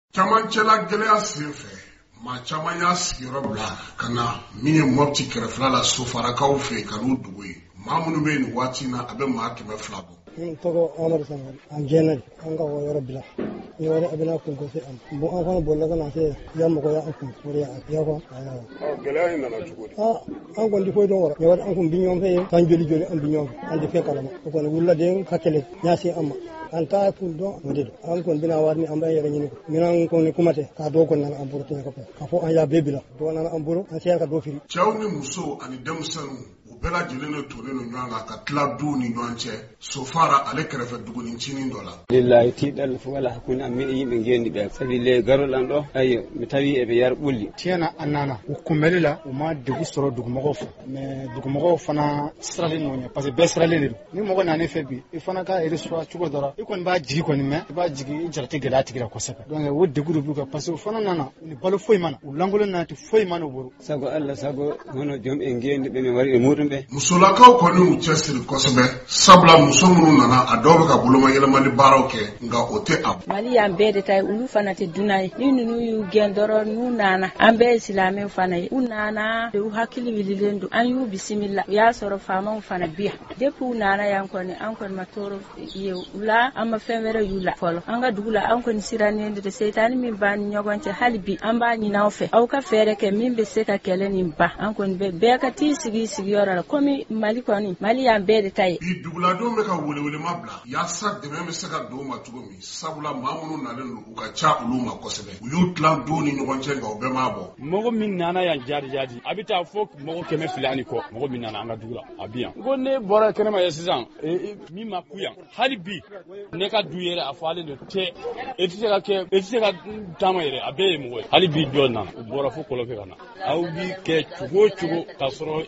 Camancɛla gɛlɛya sen fɛ maa caman y'a sigiyɔrɔ bila ka na min ye Mopti kɛrɛfɛla la sofarakaw fɛ ka n'u dogo ye. Maa minnu bɛ nin waati na a bɛ maa 200 bɔ. N tɔgɔ Amadu Sangare an jɛnɛ an ka yɔrɔ bila ni wari a bɛna kun kɔfɛ an bon an fana bolila ka na se ya mɔgɔ ya an kun o de ya ko Gɛlɛya in nana cogo di? an kɔni foyi dɔn wara wari an kun bi ɲɔgɔn fɛ kan joli an bi ɲɔgɔn fɛ an tɛ fɛn kalama o kɔni wuladen ka kɛlɛ ɲa se an ma an t'a kun dɔn o de don an kɔni bɛna wari ni an b'a yɛrɛ ɲini minɛn kɔni kuma tɛ k'a dɔw kɔni nana an bolo tɛɲɛ kɔfɛ k'a fɔ an y'a bɛɛ bila dɔw nana an bolo an sera ka dɔ fili. Cɛw ni musow ani denmisɛnninw u bɛɛ lajɛlen de tolen don ɲɔgɔn kan ka tila duw ni ɲɔgɔn cɛ Sofara ale kɛrɛfɛ duguni ncinin dɔ la. Lillahi tiɗal fo wala hakkunde am miɗo yimɓe gendi ɓe sabi le garol an ɗo ayo mi tawi eɓe yar ɓulli tiɲɛna an nana u kunbɛli la u ma degun sɔrɔ dugumɔgɔw fɛ mais dugumɔgɔw fana siralen n'o ɲɛ parce que bɛɛ siralen de don ni mɔgɔ nana fɛ bi i fana ka reçoit cogo dɔrɔn i kɔni b'a jigi kɔni mɛn i b'a jigi i jarati gɛlɛya tigi la kosɛbɛ donc o degun de b'u kan parce que u fana nana ni balo foyi mana u lankolon nana ti foyi mana u bolo sago Allah sago hono joom en gendi ɓe min wari e muɗum ɓe. Musolakaw kɔni u cɛsiri kosɛbɛ sabula muso minnu nana a dɔw bɛ ka boloma yɛlɛmali baaraw kɛ nka o tɛ a. Mali y'an bɛɛ de ta ye olu fana tɛ dunan ye ni ninnu y'u gɛn dɔrɔn n'u nana an bɛɛ ye silamɛw fana ye u nana u hakili wililen don an y'u bisimila u y'a sɔrɔ faamaw fana bi yan depuis u nana yan kɔni an kɔni ma tɔɔrɔ ye u la an ma fɛn wɛrɛ y'u la fɔlɔ an ka dugu la an kɔni sirannen de setani min b'a ni ɲɔgɔn cɛ hali bi an b'a ɲini aw fɛ aw ka fɛɛrɛ kɛ min bɛ se ka kɛlɛ nin ba an kɔni bɛɛ ka t'i sigi sigiyɔrɔ la komi Mali kɔni Mali y'an bɛɛ de ta ye. Bi duguladenw bɛ ka welewelema bila yaasa dɛmɛ bɛ se ka don u ma cogo min sabula maa minnu nalen don u ka ca olu ma kosɛbɛ u y'u tilan duw ni ɲɔgɔn cɛ nka u bɛɛ m'a bɔ. Mɔgɔ min nana yan jadi a bɛ taa fɔ mɔgɔ 200 ani kɔ mɔgɔ min nana an ka dugu la a bi yan ko ne bɔra kɛnɛma ye sisan min ma ku yan hali bi ne ka du yɛrɛ a fɔlen don cɛ e tɛ se ka taama yɛrɛ a bɛɛ ye mɔgɔ ye hali bi dɔ nana u bɔra fo kɔlɔfɛ ka na aw bi kɛ cogo o cogo k'a sɔrɔ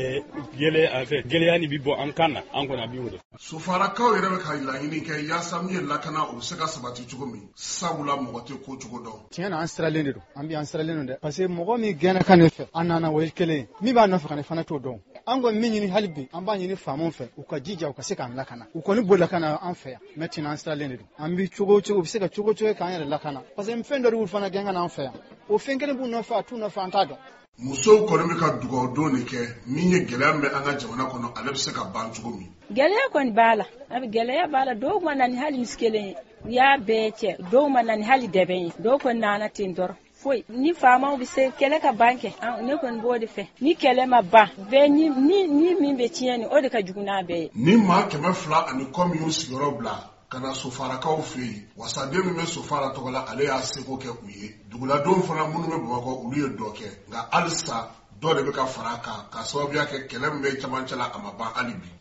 gɛlɛya ni bi bɔ an kan na an kɔni a bi wele. Sofarakaw yɛrɛ bɛ ka laɲini kɛ yaasa min ye lakana o bɛ se ka sabati cogo min sabula mɔgɔ tɛ ko cogo dɔn. Tiɲɛna an siralen de don an bi an siralen don dɛ parce que mɔgɔ min gɛnna kan ne fɛ an nana o ye kelen ye min b'a nɔfɛ ka ne fana t'o dɔn an kɔni min ɲini hali bi an b'a ɲini faamaw fɛ u ka jija u ka se k'an lakana u kɔni bolila ka na an fɛ yan mais tiɲɛna an siralen de don an bi cogo o cogo u bɛ se ka cogo o cogo k'an yɛrɛ lakana parce que fɛn dɔ de b'u fana gɛn ka na an fɛ yan o fɛn kelen b'u nɔfɛ a t'u nɔfɛ an t'a dɔn. Musow kɔni bɛ ka dugawu don de kɛ min ye gɛlɛya bɛ an ka jamana kɔnɔ ale bɛ se ka ban cogo min. Gɛlɛya kɔni b'a la a bɛ gɛlɛya b'a la dɔw ma na ni hali misi kelen ye u y'a bɛɛ cɛ dɔw ma na ni hali dɛbɛn ye dɔw kɔni nana ten dɔrɔn foyi ni faamaw bɛ se kɛlɛ ka ban kɛ ne kɔni b'o de fɛ ni kɛlɛ ma ban bɛɛ ni min bɛ tiɲɛ ni o de ka jugu n'a bɛɛ ye. Ni maa 200 ani kɔ min y'u sigiyɔrɔ bila ka na Sofarakaw fɛ yen wasaden min bɛ Sofara tɔgɔ la ale y'a seko kɛ u ye duguladenw fana minnu bɛ Bamakɔ olu ye dɔ kɛ nka halisa dɔ de bɛ ka fara a kan k'a sababuya kɛ kɛlɛ min bɛ camancɛ la a ma ban hali bi.